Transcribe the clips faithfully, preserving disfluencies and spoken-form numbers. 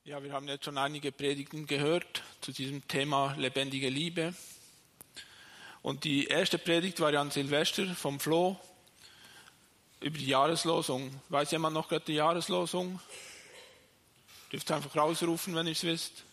Ja, wir haben jetzt schon einige Predigten gehört zu diesem Thema lebendige Liebe. Und die erste Predigt war ja an Silvester vom Flo über die Jahreslosung. Weiß jemand noch gerade die Jahreslosung? Dürft ihr einfach rausrufen, wenn ihr es wisst.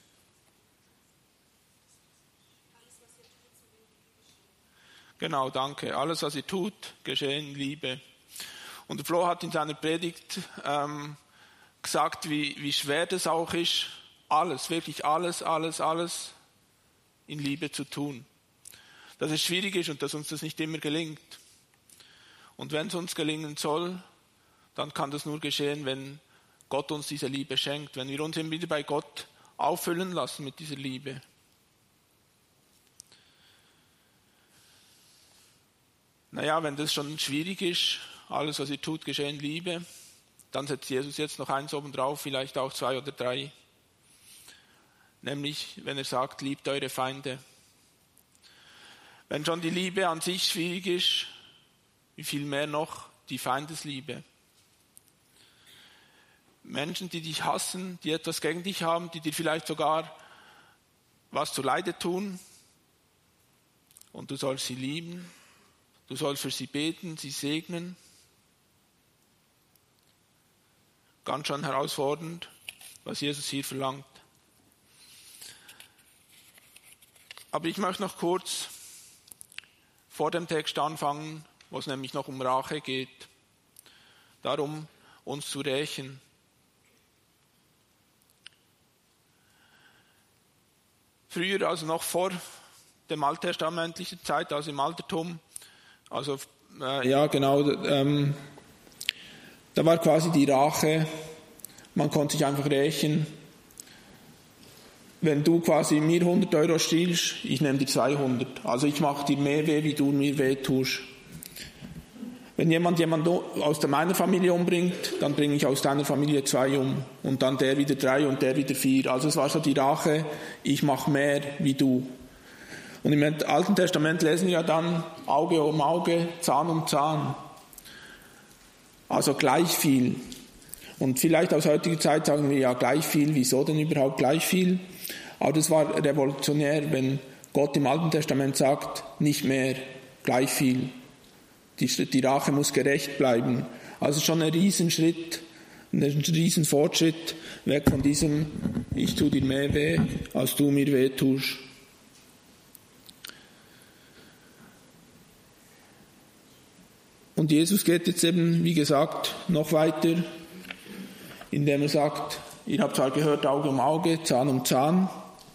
Genau, danke. Alles, was ihr tut, geschehe in Liebe. Und der Flo hat in seiner Predigt ähm, gesagt, wie, wie schwer das auch ist, alles, wirklich alles, alles, alles in Liebe zu tun. Dass es schwierig ist und dass uns das nicht immer gelingt. Und wenn es uns gelingen soll, dann kann das nur geschehen, wenn Gott uns diese Liebe schenkt, wenn wir uns immer wieder bei Gott auffüllen lassen mit dieser Liebe. Naja, wenn das schon schwierig ist, alles, was ihr tut, geschehe in Liebe, dann setzt Jesus jetzt noch eins oben drauf, vielleicht auch zwei oder drei. Nämlich, wenn er sagt, liebt eure Feinde. Wenn schon die Liebe an sich schwierig ist, wie viel mehr noch die Feindesliebe. Menschen, die dich hassen, die etwas gegen dich haben, die dir vielleicht sogar was zuleide tun. Und du sollst sie lieben, du sollst für sie beten, sie segnen. Ganz schön herausfordernd, was Jesus hier verlangt. Aber ich möchte noch kurz vor dem Text anfangen, wo es nämlich noch um Rache geht. Darum, uns zu rächen. Früher, also noch vor dem alttestamentlichen Zeit, also im Altertum, also äh, ja genau, ähm, da war quasi die Rache, man konnte sich einfach rächen. Wenn du quasi mir hundert Euro stiehlst, ich nehme dir zweihundert. Also ich mache dir mehr weh, wie du mir weh tust. Wenn jemand jemanden aus meiner Familie umbringt, dann bringe ich aus deiner Familie zwei um. Und dann der wieder drei und der wieder vier. Also es war so die Rache, ich mache mehr wie du. Und im Alten Testament lesen wir ja dann Auge um Auge, Zahn um Zahn. Also gleich viel. Und vielleicht aus heutiger Zeit sagen wir ja gleich viel. Wieso denn überhaupt gleich viel? Aber das war revolutionär, wenn Gott im Alten Testament sagt, nicht mehr, gleich viel. Die, die Rache muss gerecht bleiben. Also schon ein Riesenschritt, ein Riesenfortschritt weg von diesem, ich tue dir mehr weh, als du mir weh tust. Und Jesus geht jetzt eben, wie gesagt, noch weiter, indem er sagt, ihr habt zwar gehört, Auge um Auge, Zahn um Zahn,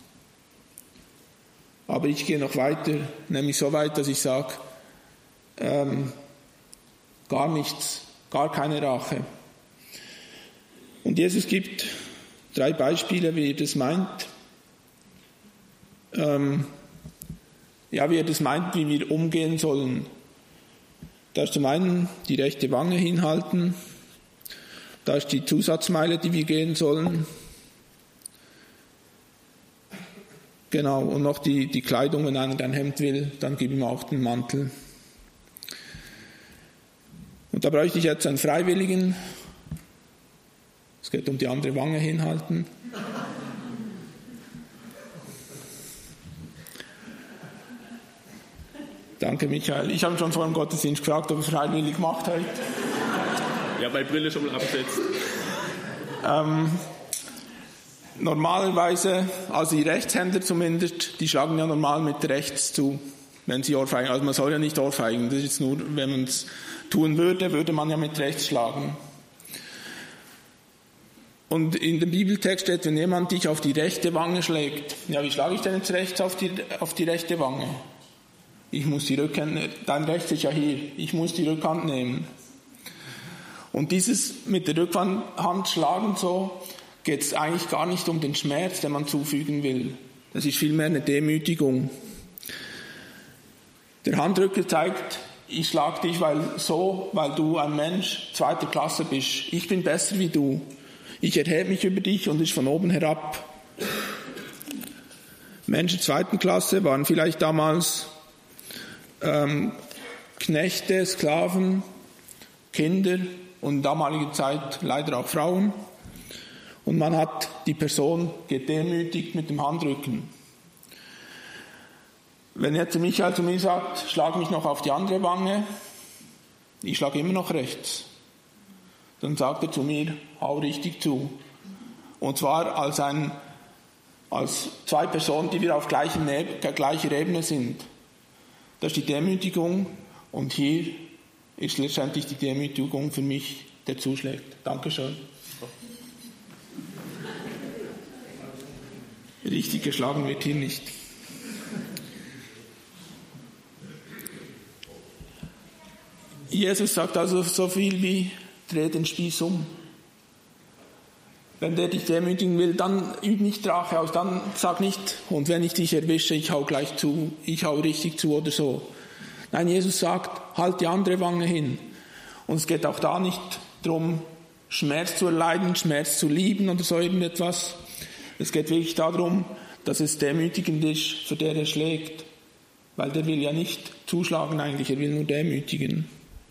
aber ich gehe noch weiter, nämlich so weit, dass ich sage, ähm, gar nichts, gar keine Rache. Und Jesus gibt drei Beispiele, wie er das meint. Ähm, ja, wie er das meint, wie wir umgehen sollen. Da ist zum einen die rechte Wange hinhalten, da ist die Zusatzmeile, die wir gehen sollen. Genau, und noch die, die Kleidung, wenn einer ein Hemd will, dann gib ihm auch den Mantel. Und da bräuchte ich jetzt einen Freiwilligen. Es geht um die andere Wange hinhalten. Danke, Michael. Ich habe schon vor dem Gottesdienst gefragt, ob er freiwillig gemacht hat. Ja, bei Brille schon mal abgesetzt. Ähm, normalerweise, also die Rechtshänder zumindest, die schlagen ja normal mit rechts zu, wenn sie ohrfeigen. Also man soll ja nicht ohrfeigen. Das ist jetzt nur, wenn man es tun würde, würde man ja mit rechts schlagen. Und in dem Bibeltext steht, wenn jemand dich auf die rechte Wange schlägt, ja, wie schlage ich denn jetzt rechts auf die, auf die rechte Wange? Ich muss die Rückhand, dein rechts ist ja hier, ich muss die Rückhand nehmen. Und dieses mit der Rückhand schlagen so, geht es eigentlich gar nicht um den Schmerz, den man zufügen will. Das ist vielmehr eine Demütigung. Der Handrücker zeigt, ich schlage dich weil so, weil du ein Mensch zweiter Klasse bist. Ich bin besser wie du. Ich erhebe mich über dich und es ist von oben herab. Menschen zweiten Klasse waren vielleicht damals ähm, Knechte, Sklaven, Kinder und in damaliger Zeit leider auch Frauen. und man hat die Person gedemütigt mit dem Handrücken. Wenn jetzt Michael zu mir sagt, schlag mich noch auf die andere Wange, ich schlage immer noch rechts, dann sagt er zu mir, hau richtig zu. Und zwar als, ein, als zwei Personen, die wir auf gleicher, gleicher Ebene sind. Das ist die Demütigung und hier ist letztendlich die Demütigung für mich, der zuschlägt. Dankeschön. Richtig geschlagen wird hier nicht. Jesus sagt also so viel wie, dreh den Spieß um. Wenn der dich demütigen will, dann üb nicht Rache aus, dann sag nicht, und wenn ich dich erwische, ich hau gleich zu, ich hau richtig zu oder so. Nein, Jesus sagt, halt die andere Wange hin. Und es geht auch da nicht darum, Schmerz zu erleiden, Schmerz zu lieben oder so irgendetwas. Es geht wirklich darum, dass es demütigend ist, für der er schlägt. Weil der will ja nicht zuschlagen eigentlich, er will nur demütigen.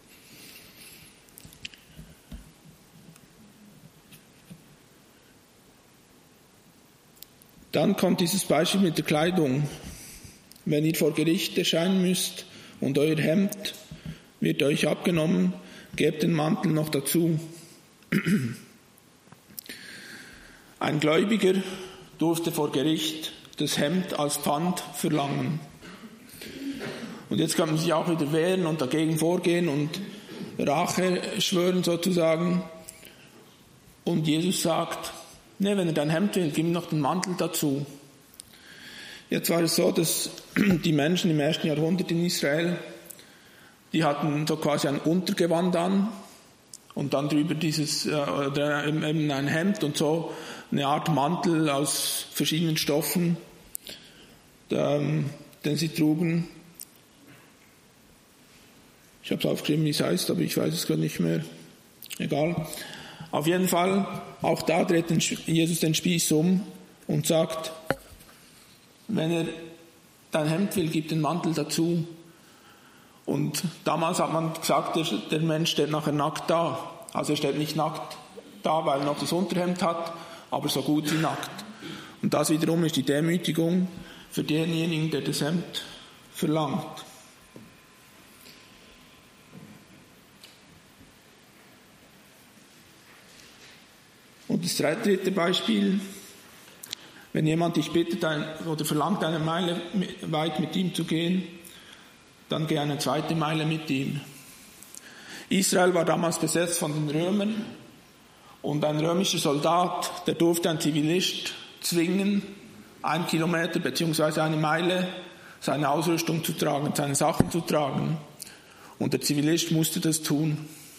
Dann kommt dieses Beispiel mit der Kleidung. Wenn ihr vor Gericht erscheinen müsst und euer Hemd wird euch abgenommen, gebt den Mantel noch dazu. Ein Gläubiger durfte vor Gericht das Hemd als Pfand verlangen. Und jetzt kann man sich auch wieder wehren und dagegen vorgehen und Rache schwören sozusagen. Und Jesus sagt, nee, wenn er dein Hemd will, gib ihm noch den Mantel dazu. Jetzt war es so, dass die Menschen im ersten Jahrhundert in Israel, die hatten so quasi ein Untergewand an und dann drüber dieses, äh, eben ein Hemd und so eine Art Mantel aus verschiedenen Stoffen, den sie trugen. Ich habe es aufgeschrieben, wie es heißt, aber ich weiß es gerade nicht mehr. Egal. Auf jeden Fall, auch da dreht Jesus den Spieß um und sagt, wenn er dein Hemd will, gib den Mantel dazu. Und damals hat man gesagt, der, der Mensch steht nachher nackt da. Also er steht nicht nackt da, weil er noch das Unterhemd hat, aber so gut wie nackt. Und das wiederum ist die Demütigung für denjenigen, der das Hemd verlangt. Und das dritte Beispiel, wenn jemand dich bittet ein, oder verlangt, eine Meile weit mit ihm zu gehen, dann geh eine zweite Meile mit ihm. Israel war damals besetzt von den Römern und ein römischer Soldat, der durfte einen Zivilist zwingen, einen Kilometer bzw. eine Meile seine Ausrüstung zu tragen, seine Sachen zu tragen. Und der Zivilist musste das tun.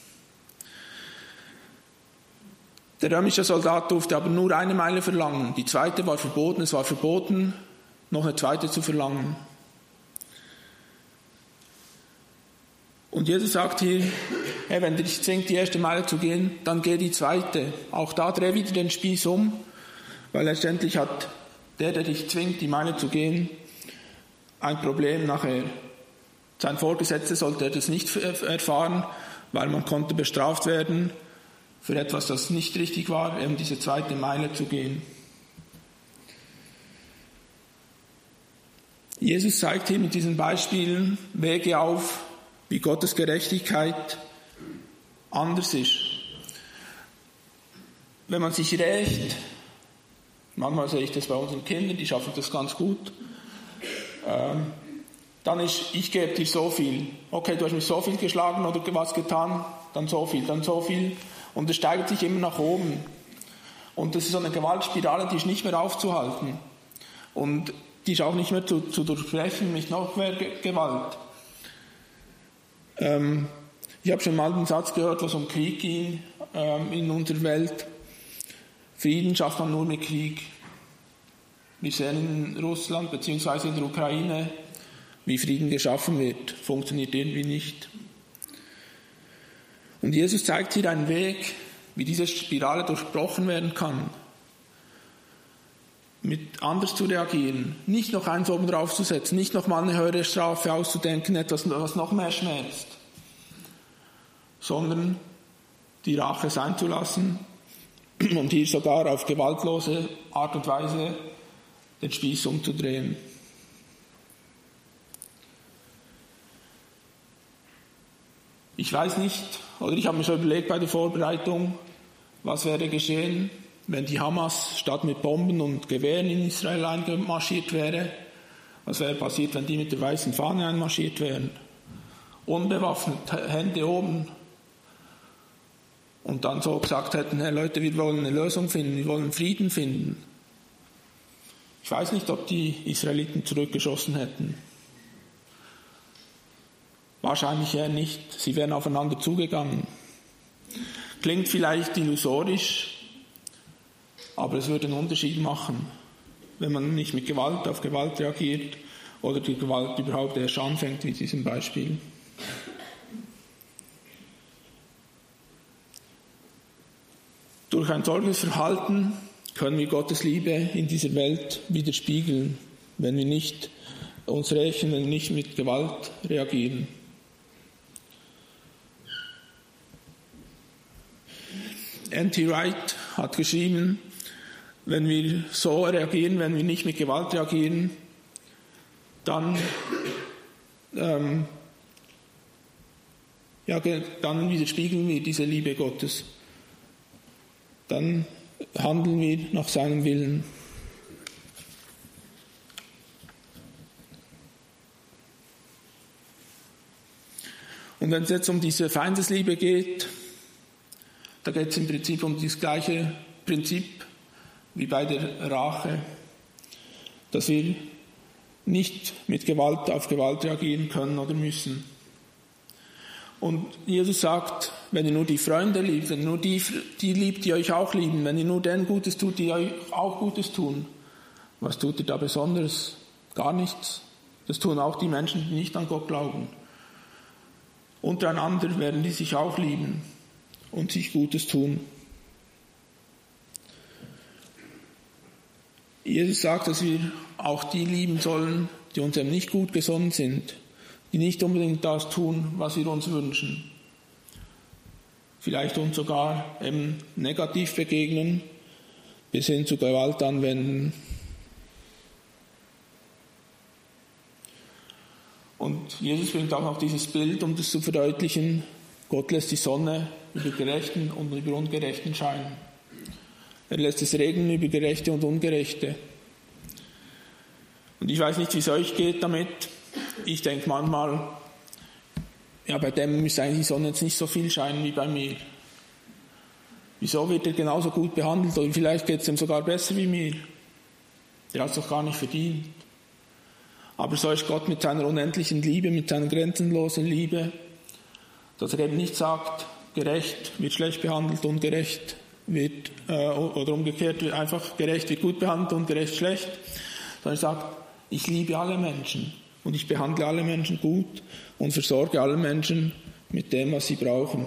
Der römische Soldat durfte aber nur eine Meile verlangen. Die zweite war verboten. Es war verboten, noch eine zweite zu verlangen. Und Jesus sagt hier, hey, wenn dich zwingt, die erste Meile zu gehen, dann geh die zweite. Auch da dreh wieder den Spieß um, weil letztendlich hat der, der dich zwingt, die Meile zu gehen, ein Problem nachher. Sein Vorgesetzter sollte das nicht erfahren, weil man konnte bestraft werden für etwas, das nicht richtig war, eben diese zweite Meile zu gehen. Jesus zeigt hier mit diesen Beispielen Wege auf, wie Gottes Gerechtigkeit anders ist. Wenn man sich rächt, manchmal sehe ich das bei unseren Kindern, die schaffen das ganz gut, ähm, dann ist, ich gebe dir so viel. Okay, du hast mich so viel geschlagen oder was getan, dann so viel, dann so viel. Und es steigert sich immer nach oben. Und das ist so eine Gewaltspirale, die ist nicht mehr aufzuhalten. Und die ist auch nicht mehr zu, zu durchbrechen mit noch mehr Gewalt. Ähm, ich habe schon mal den Satz gehört, was um Krieg ging ähm, in unserer Welt. Frieden schafft man nur mit Krieg. Wir sehen in Russland bzw. in der Ukraine, wie Frieden geschaffen wird. Funktioniert irgendwie nicht. Und Jesus zeigt hier einen Weg, wie diese Spirale durchbrochen werden kann. Mit anders zu reagieren. Nicht noch eins oben drauf zu setzen, nicht noch mal eine höhere Strafe auszudenken, etwas, was noch mehr schmerzt. Sondern die Rache sein zu lassen und hier sogar auf gewaltlose Art und Weise den Spieß umzudrehen. Ich weiß nicht, oder ich habe mir schon überlegt bei der Vorbereitung, was wäre geschehen, wenn die Hamas statt mit Bomben und Gewehren in Israel einmarschiert wäre. Was wäre passiert, wenn die mit der weißen Fahne einmarschiert wären? Unbewaffnet, Hände oben. Und dann so gesagt hätten, hey Leute, wir wollen eine Lösung finden, wir wollen Frieden finden. Ich weiß nicht, ob die Israeliten zurückgeschossen hätten. Wahrscheinlich eher nicht. Sie wären aufeinander zugegangen. Klingt vielleicht illusorisch, aber es würde einen Unterschied machen, wenn man nicht mit Gewalt auf Gewalt reagiert oder die Gewalt überhaupt erst anfängt, wie in diesem Beispiel. Durch ein solches Verhalten können wir Gottes Liebe in dieser Welt widerspiegeln, wenn wir nicht uns rächen, wenn wir nicht mit Gewalt reagieren. N T Wright hat geschrieben, wenn wir so reagieren, wenn wir nicht mit Gewalt reagieren, dann, ähm, ja, dann widerspiegeln wir diese Liebe Gottes. Dann handeln wir nach seinem Willen. Und wenn es jetzt um diese Feindesliebe geht, da geht es im Prinzip um das gleiche Prinzip wie bei der Rache, dass wir nicht mit Gewalt auf Gewalt reagieren können oder müssen. Und Jesus sagt, wenn ihr nur die Freunde liebt, wenn ihr nur die, die liebt, die euch auch lieben, wenn ihr nur denen Gutes tut, die euch auch Gutes tun, was tut ihr da Besonderes? Gar nichts. Das tun auch die Menschen, die nicht an Gott glauben. Untereinander werden die sich auch lieben und sich Gutes tun. Jesus sagt, dass wir auch die lieben sollen, die uns eben nicht gut gesonnen sind, die nicht unbedingt das tun, was wir uns wünschen. Vielleicht uns sogar eben negativ begegnen, bis hin zu Gewalt anwenden. Und Jesus bringt auch noch dieses Bild, um das zu verdeutlichen: Gott lässt die Sonne über Gerechten und über Ungerechten scheinen. Er lässt es regnen über Gerechte und Ungerechte. Und ich weiß nicht, wie es euch geht damit. Ich denke manchmal, ja, bei dem müsste eigentlich die Sonne jetzt nicht so viel scheinen wie bei mir. Wieso wird er genauso gut behandelt? Oder vielleicht geht es ihm sogar besser wie mir. Der hat es doch gar nicht verdient. Aber so ist Gott mit seiner unendlichen Liebe, mit seiner grenzenlosen Liebe, dass er eben nicht sagt, gerecht wird schlecht behandelt, ungerecht wird, äh, oder umgekehrt, wird einfach gerecht wird gut behandelt, ungerecht schlecht, sondern er sagt, ich liebe alle Menschen und ich behandle alle Menschen gut und versorge alle Menschen mit dem, was sie brauchen.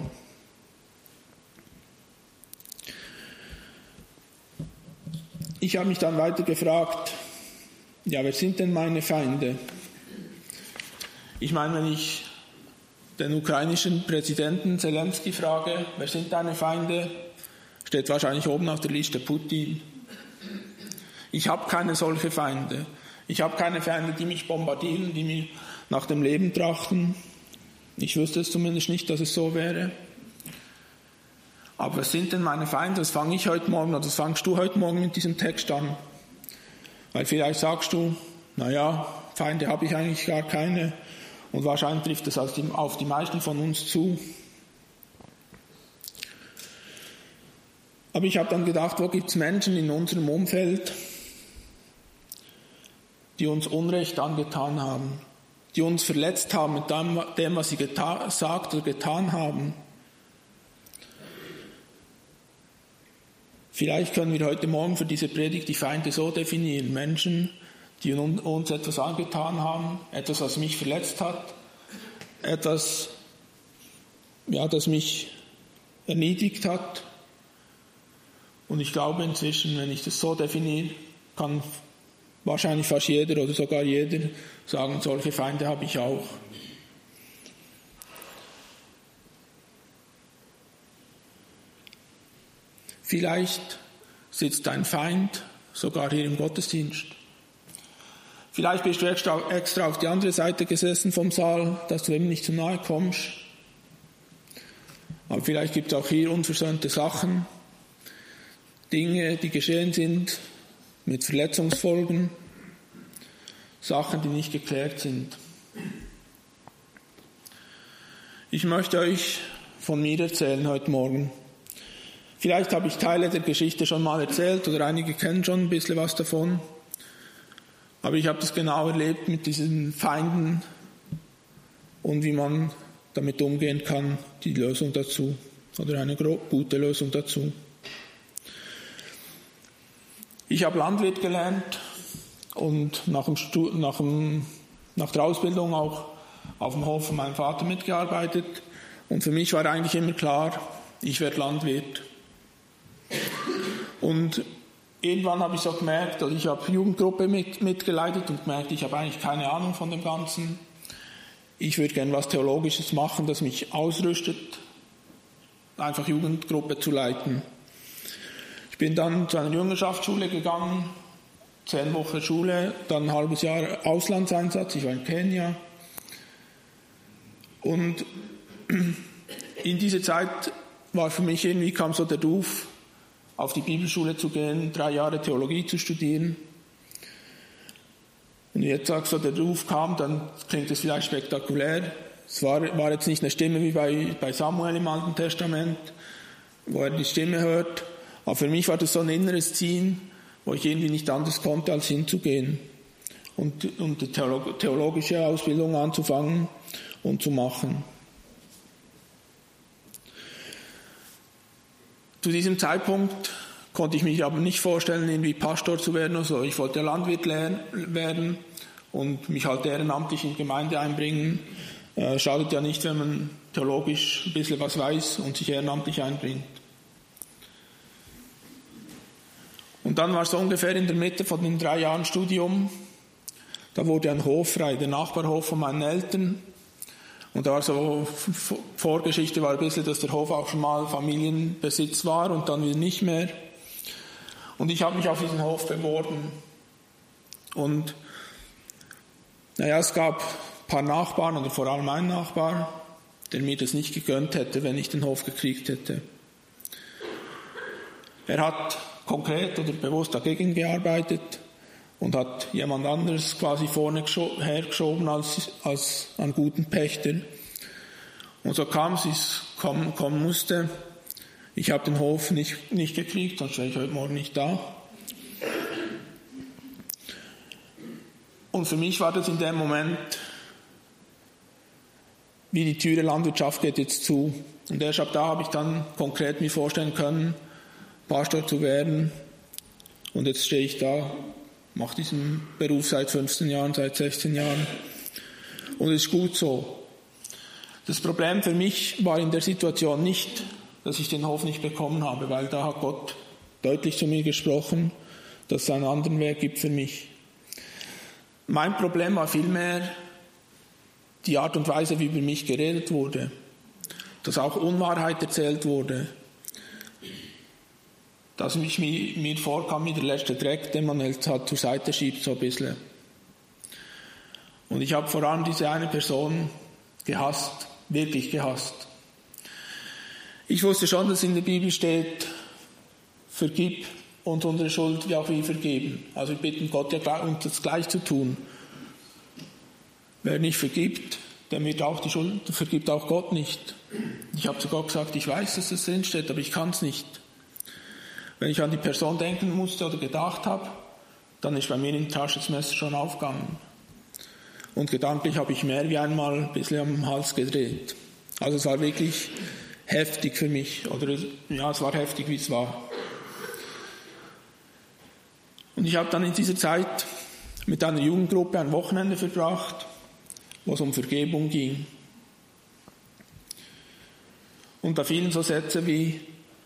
Ich habe mich dann weiter gefragt, ja, wer sind denn meine Feinde? Ich meine, wenn ich den ukrainischen Präsidenten Zelensky frage, wer sind deine Feinde, steht wahrscheinlich oben auf der Liste Putin. Ich habe keine solche Feinde. Ich habe keine Feinde, die mich bombardieren, die mir nach dem Leben trachten. Ich wüsste es zumindest nicht, dass es so wäre. Aber was sind denn meine Feinde? Das fange ich heute Morgen, oder das fangst du heute Morgen mit diesem Text an. Weil vielleicht sagst du, naja, Feinde habe ich eigentlich gar keine. Und wahrscheinlich trifft das auf die meisten von uns zu. Aber ich habe dann gedacht, wo gibt es Menschen in unserem Umfeld, die uns Unrecht angetan haben, die uns verletzt haben mit dem, was sie geta- gesagt oder getan haben. Vielleicht können wir heute Morgen für diese Predigt die Feinde so definieren: Menschen, die uns etwas angetan haben, etwas, was mich verletzt hat, etwas, ja, das mich erniedrigt hat. Und ich glaube inzwischen, wenn ich das so definiere, kann wahrscheinlich fast jeder oder sogar jeder sagen, solche Feinde habe ich auch. Vielleicht sitzt dein Feind sogar hier im Gottesdienst. Vielleicht bist du extra, extra auf die andere Seite gesessen vom Saal, dass du ihm nicht zu nahe kommst. Aber vielleicht gibt es auch hier unversöhnte Sachen, Dinge, die geschehen sind, mit Verletzungsfolgen, Sachen, die nicht geklärt sind. Ich möchte euch von mir erzählen heute Morgen. Vielleicht habe ich Teile der Geschichte schon mal erzählt oder einige kennen schon ein bisschen was davon. Aber ich habe das genau erlebt mit diesen Feinden und wie man damit umgehen kann, die Lösung dazu oder eine gute Lösung dazu. Ich habe Landwirt gelernt und nach, dem Stu- nach, dem, nach der Ausbildung auch auf dem Hof von meinem Vater mitgearbeitet. Und für mich war eigentlich immer klar, ich werde Landwirt. Und irgendwann habe ich so gemerkt, also ich habe Jugendgruppe mit, mitgeleitet und gemerkt, ich habe eigentlich keine Ahnung von dem Ganzen. Ich würde gerne was Theologisches machen, das mich ausrüstet, einfach Jugendgruppe zu leiten. Ich bin dann zu einer Jüngerschaftsschule gegangen, zehn Wochen Schule, dann ein halbes Jahr Auslandseinsatz, ich war in Kenia. Und in dieser Zeit war für mich irgendwie, kam so der Ruf, auf die Bibelschule zu gehen, drei Jahre Theologie zu studieren. Und jetzt sagst du, der Ruf kam, dann klingt es vielleicht spektakulär. Es war, war jetzt nicht eine Stimme wie bei, bei Samuel im Alten Testament, wo er die Stimme hört. Aber für mich war das so ein inneres Ziehen, wo ich irgendwie nicht anders konnte, als hinzugehen und, und die theologische Ausbildung anzufangen und zu machen. Zu diesem Zeitpunkt konnte ich mich aber nicht vorstellen, irgendwie Pastor zu werden oder so. Ich wollte Landwirt werden und mich halt ehrenamtlich in die Gemeinde einbringen. Äh, schadet ja nicht, wenn man theologisch ein bisschen was weiß und sich ehrenamtlich einbringt. Und dann war es so ungefähr in der Mitte von den drei Jahren Studium, da wurde ein Hof frei, der Nachbarhof von meinen Eltern. Und da war so, Vorgeschichte war ein bisschen, dass der Hof auch schon mal Familienbesitz war und dann wieder nicht mehr. Und ich habe mich auf diesen Hof beworben. Und naja, es gab ein paar Nachbarn, oder vor allem einen Nachbar, der mir das nicht gegönnt hätte, wenn ich den Hof gekriegt hätte. Er hat konkret oder bewusst dagegen gearbeitet und hat jemand anderes quasi vorne hergeschoben als, als einen guten Pächter. Und so kam es, wie es kommen, kommen musste. Ich habe den Hof nicht, nicht gekriegt, sonst wäre ich heute Morgen nicht da. Und für mich war das in dem Moment, wie die Tür der Landwirtschaft geht jetzt zu. Und erst ab da habe ich dann konkret mir vorstellen können, Pastor zu werden. Und jetzt stehe ich da, mache diesen Beruf seit fünfzehn Jahren, seit sechzehn Jahren. Und es ist gut so. Das Problem für mich war in der Situation nicht, dass ich den Hof nicht bekommen habe, weil da hat Gott deutlich zu mir gesprochen, dass es einen anderen Weg gibt für mich. Mein Problem war vielmehr die Art und Weise, wie über mich geredet wurde, dass auch Unwahrheit erzählt wurde, dass mich mir, mir vorkam wie der letzte Dreck, den man jetzt halt zur Seite schiebt, so ein bisschen. Und ich habe vor allem diese eine Person gehasst, wirklich gehasst. Ich wusste schon, dass in der Bibel steht, vergib uns unsere Schuld, wie auch wir vergeben. Also wir bitten Gott ja uns das gleich zu tun. Wer nicht vergibt, der wird auch die Schuld, vergibt auch Gott nicht. Ich habe zu Gott gesagt, ich weiß, dass das drin steht, aber ich kann es nicht. Wenn ich an die Person denken musste oder gedacht habe, dann ist bei mir in der Tasche das Messer schon aufgegangen. Und gedanklich habe ich mehr wie einmal ein bisschen am Hals gedreht. Also es war wirklich heftig für mich. Oder ja, es war heftig, wie es war. Und ich habe dann in dieser Zeit mit einer Jugendgruppe ein Wochenende verbracht, wo es um Vergebung ging. Und da fielen so Sätze wie,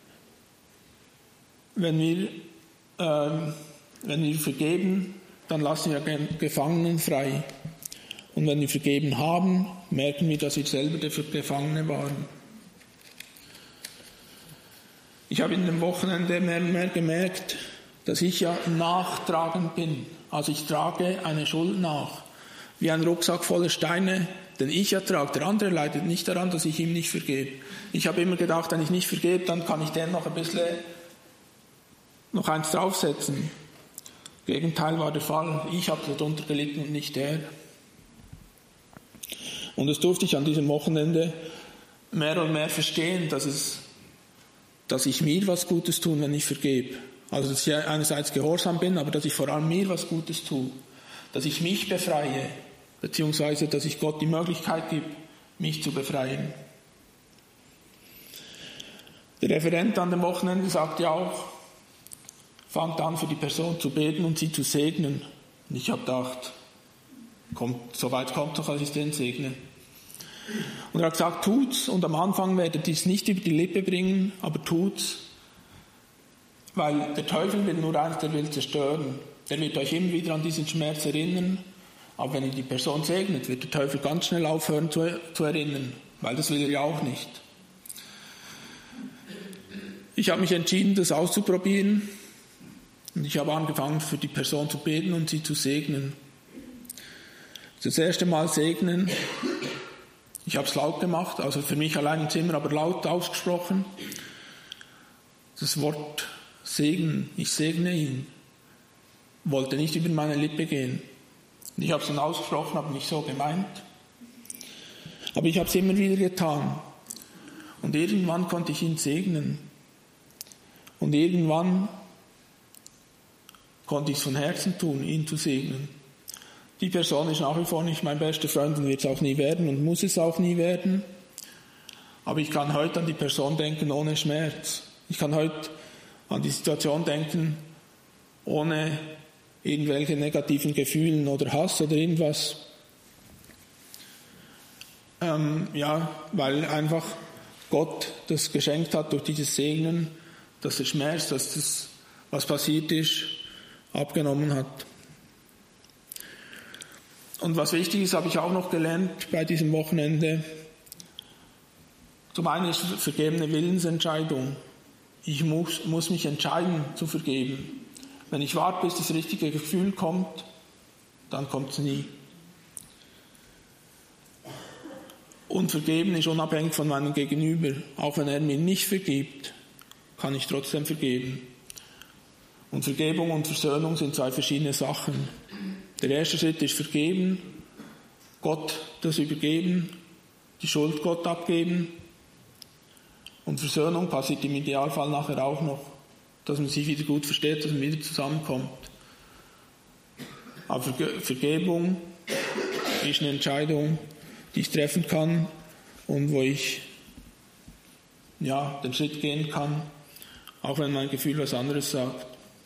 wenn wir, äh, wenn wir vergeben, dann lassen wir Gefangenen frei. Und wenn wir vergeben haben, merken wir, dass wir selber der Gefangene waren. Ich habe in dem Wochenende mehr und mehr gemerkt, dass ich ja nachtragend bin. Also ich trage eine Schuld nach. Wie ein Rucksack voller Steine, den ich ja trage. Der andere leidet nicht daran, dass ich ihm nicht vergebe. Ich habe immer gedacht, wenn ich nicht vergebe, dann kann ich dem noch ein bisschen noch eins draufsetzen. Gegenteil war der Fall. Ich habe darunter gelitten und nicht er. Und das durfte ich an diesem Wochenende mehr und mehr verstehen, dass es, dass ich mir was Gutes tue, wenn ich vergebe. Also dass ich einerseits gehorsam bin, aber dass ich vor allem mir was Gutes tue. Dass ich mich befreie, beziehungsweise dass ich Gott die Möglichkeit gebe, mich zu befreien. Der Referent an dem Wochenende sagt ja auch, fangt an für die Person zu beten und sie zu segnen. Und ich habe gedacht, kommt, so weit kommt doch, als ich den segne. Und er hat gesagt, tut's, und am Anfang werdet ihr es nicht über die Lippe bringen, aber tut's, weil der Teufel will nur eins, der will zerstören. Der wird euch immer wieder an diesen Schmerz erinnern, aber wenn ihr die Person segnet, wird der Teufel ganz schnell aufhören zu, zu erinnern, weil das will er ja auch nicht. Ich habe mich entschieden, das auszuprobieren, und ich habe angefangen, für die Person zu beten und sie zu segnen. Das erste Mal segnen, ich habe es laut gemacht, also für mich allein im Zimmer, aber laut ausgesprochen. Das Wort Segen, ich segne ihn, wollte nicht über meine Lippe gehen. Ich habe es dann ausgesprochen, aber nicht so gemeint. Aber ich habe es immer wieder getan. Und irgendwann konnte ich ihn segnen. Und irgendwann konnte ich es von Herzen tun, ihn zu segnen. Die Person ist nach wie vor nicht mein bester Freund und wird es auch nie werden und muss es auch nie werden. Aber ich kann heute an die Person denken ohne Schmerz. Ich kann heute an die Situation denken ohne irgendwelche negativen Gefühlen oder Hass oder irgendwas. Ähm, ja, weil einfach Gott das geschenkt hat durch dieses Segnen, dass der Schmerz, dass das, was passiert ist, abgenommen hat. Und was wichtig ist, habe ich auch noch gelernt bei diesem Wochenende. Zum einen ist Vergeben eine Willensentscheidung. Ich muss, muss mich entscheiden zu vergeben. Wenn ich warte, bis das richtige Gefühl kommt, dann kommt es nie. Und Vergeben ist unabhängig von meinem Gegenüber. Auch wenn er mir nicht vergibt, kann ich trotzdem vergeben. Und Vergebung und Versöhnung sind zwei verschiedene Sachen. Der erste Schritt ist Vergeben, Gott das übergeben, die Schuld Gott abgeben. Und Versöhnung passiert im Idealfall nachher auch noch, dass man sich wieder gut versteht, dass man wieder zusammenkommt. Aber Vergebung ist eine Entscheidung, die ich treffen kann und wo ich ja, den Schritt gehen kann, auch wenn mein Gefühl was anderes sagt.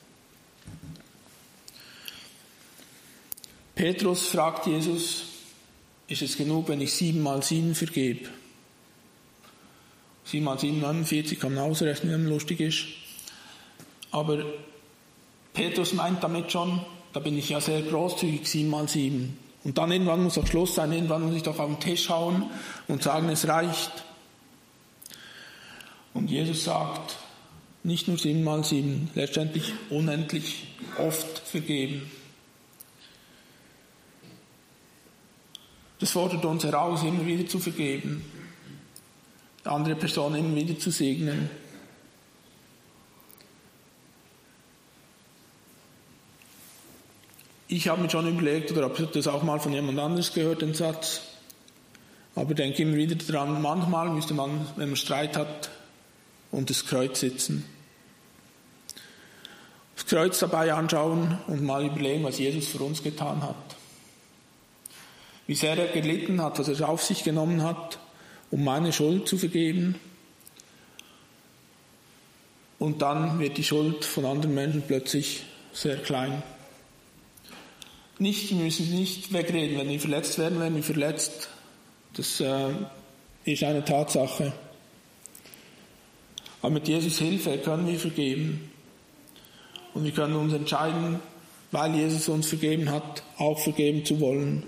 Petrus fragt Jesus, ist es genug, wenn ich sieben mal sieben vergebe? sieben mal sieben, neunundvierzig, kann man ausrechnen, wenn man lustig ist. Aber Petrus meint damit schon, da bin ich ja sehr großzügig, sieben mal sieben. Und dann irgendwann muss auch Schluss sein, irgendwann muss ich doch auf den Tisch hauen und sagen, es reicht. Und Jesus sagt, nicht nur sieben mal sieben, letztendlich unendlich oft vergeben. Das fordert uns heraus, immer wieder zu vergeben, andere Personen immer wieder zu segnen. Ich habe mir schon überlegt, oder habe das auch mal von jemand anderes gehört, den Satz, aber denke immer wieder daran, manchmal müsste man, wenn man Streit hat, unter das Kreuz sitzen. Das Kreuz dabei anschauen und mal überlegen, was Jesus für uns getan hat. Wie sehr er gelitten hat, was er auf sich genommen hat, um meine Schuld zu vergeben. Und dann wird die Schuld von anderen Menschen plötzlich sehr klein. Nicht, wir müssen nicht wegreden, wenn wir verletzt werden, werden wir verletzt. Das äh, ist eine Tatsache. Aber mit Jesus Hilfe können wir vergeben. Und wir können uns entscheiden, weil Jesus uns vergeben hat, auch vergeben zu wollen.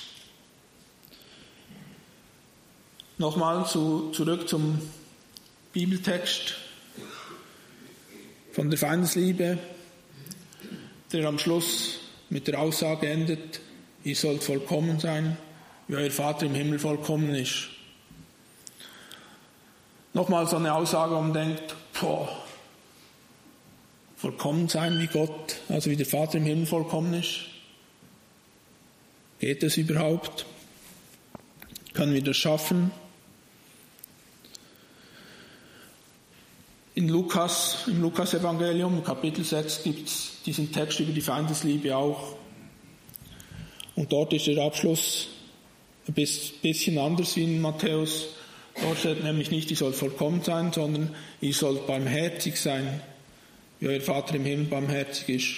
Nochmal zu, zurück zum Bibeltext von der Feindesliebe, der am Schluss mit der Aussage endet, ihr sollt vollkommen sein, wie euer Vater im Himmel vollkommen ist. Nochmal so eine Aussage, wo man denkt, boah, vollkommen sein wie Gott, also wie der Vater im Himmel vollkommen ist. Geht das überhaupt? Können wir das schaffen? In Lukas, im Lukas-Evangelium, Kapitel sechs, gibt es diesen Text über die Feindesliebe auch. Und dort ist der Abschluss ein bisschen anders wie in Matthäus. Dort steht nämlich nicht, ihr sollt vollkommen sein, sondern ihr sollt barmherzig sein, wie euer Vater im Himmel barmherzig ist.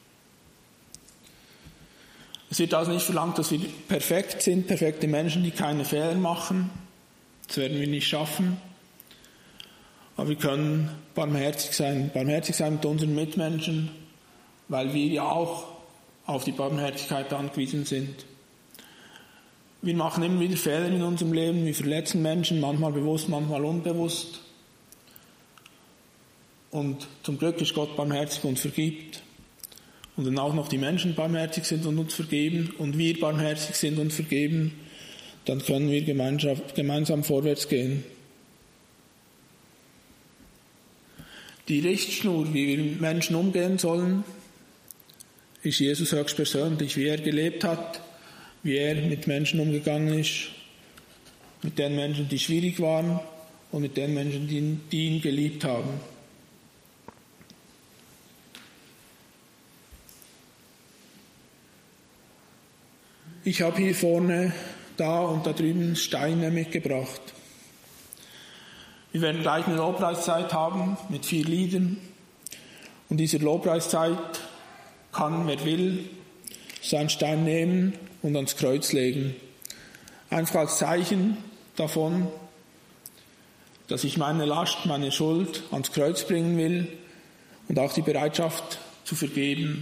Es wird also nicht verlangt, dass wir perfekt sind, perfekte Menschen, die keine Fehler machen. Das werden wir nicht schaffen. Aber wir können barmherzig sein, barmherzig sein mit unseren Mitmenschen, weil wir ja auch auf die Barmherzigkeit angewiesen sind. Wir machen immer wieder Fehler in unserem Leben, wir verletzen Menschen, manchmal bewusst, manchmal unbewusst. Und zum Glück ist Gott barmherzig und vergibt. Und wenn auch noch die Menschen barmherzig sind und uns vergeben und wir barmherzig sind und vergeben, dann können wir gemeinsam vorwärts gehen. Die Richtschnur, wie wir mit Menschen umgehen sollen, ist Jesus höchstpersönlich, wie er gelebt hat, wie er mit Menschen umgegangen ist, mit den Menschen, die schwierig waren und mit den Menschen, die, die ihn geliebt haben. Ich habe hier vorne, da und da drüben Steine mitgebracht. Wir werden gleich eine Lobpreiszeit haben mit vier Liedern. Und diese Lobpreiszeit kann, wer will, seinen Stein nehmen und ans Kreuz legen. Einfach als Zeichen davon, dass ich meine Last, meine Schuld ans Kreuz bringen will und auch die Bereitschaft zu vergeben.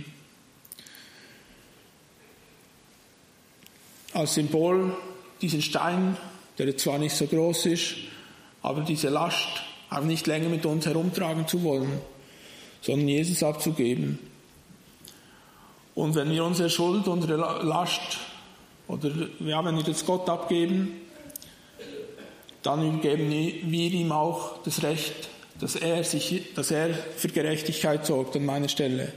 Als Symbol diesen Stein, der zwar nicht so groß ist, aber diese Last auch nicht länger mit uns herumtragen zu wollen, sondern Jesus abzugeben. Und wenn wir unsere Schuld, unsere Last, oder ja, wenn wir das Gott abgeben, dann übergeben wir ihm auch das Recht, dass er, sich, dass er für Gerechtigkeit sorgt an meiner Stelle.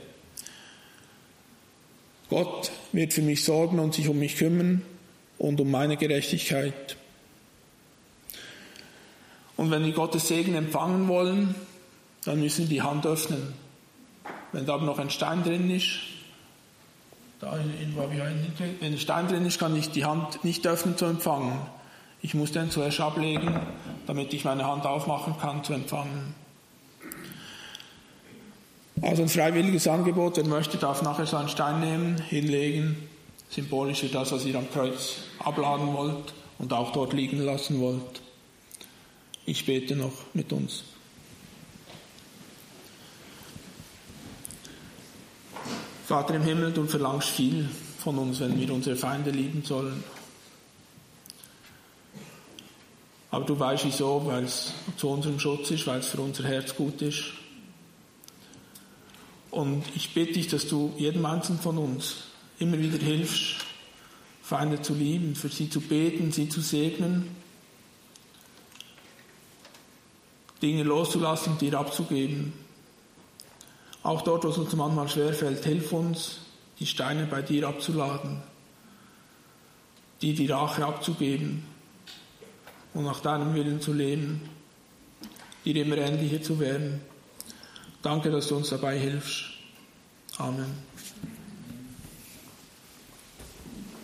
Gott wird für mich sorgen und sich um mich kümmern und um meine Gerechtigkeit. Und wenn wir Gottes Segen empfangen wollen, dann müssen wir die Hand öffnen. Wenn da aber noch ein Stein drin ist, da in, wenn ein Stein drin ist, kann ich die Hand nicht öffnen zu empfangen. Ich muss den zuerst ablegen, damit ich meine Hand aufmachen kann zu empfangen. Also ein freiwilliges Angebot, wer möchte, darf nachher so einen Stein nehmen, hinlegen, symbolisch für das, was ihr am Kreuz abladen wollt und auch dort liegen lassen wollt. Ich bete noch mit uns. Vater im Himmel, du verlangst viel von uns, wenn wir unsere Feinde lieben sollen. Aber du weißt wieso, weil es zu unserem Schutz ist, weil es für unser Herz gut ist. Und ich bitte dich, dass du jedem Einzelnen von uns immer wieder hilfst, Feinde zu lieben, für sie zu beten, sie zu segnen, Dinge loszulassen und dir abzugeben. Auch dort, wo es uns manchmal schwerfällt, hilf uns, die Steine bei dir abzuladen, dir die Rache abzugeben und nach deinem Willen zu leben, dir immer ähnlicher zu werden. Danke, dass du uns dabei hilfst. Amen.